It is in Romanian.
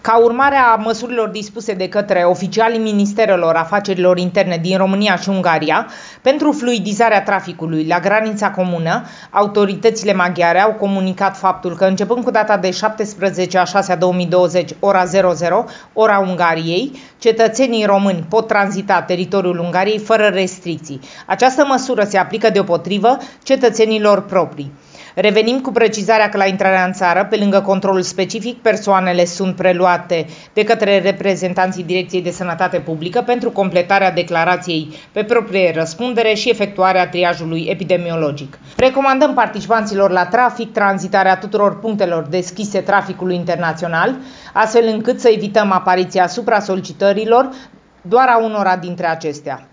Ca urmare a măsurilor dispuse de către oficialii Ministerelor Afacerilor Interne din România și Ungaria pentru fluidizarea traficului la granița comună, autoritățile maghiare au comunicat faptul că începând cu data de 17/6/2020, ora 00, ora Ungariei, cetățenii români pot tranzita teritoriul Ungariei fără restricții. Această măsură se aplică deopotrivă cetățenilor proprii. Revenim cu precizarea că la intrarea în țară, pe lângă controlul specific, persoanele sunt preluate de către reprezentanții Direcției de Sănătate Publică pentru completarea declarației pe proprie răspundere și efectuarea triajului epidemiologic. Recomandăm participanților la trafic tranzitarea tuturor punctelor deschise traficului internațional, astfel încât să evităm apariția supra-solicitărilor doar a unora dintre acestea.